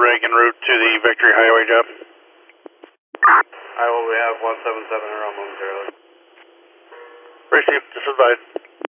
traffic en route to the Victory Highway job. I will have 177 around momentarily. Received, just advised.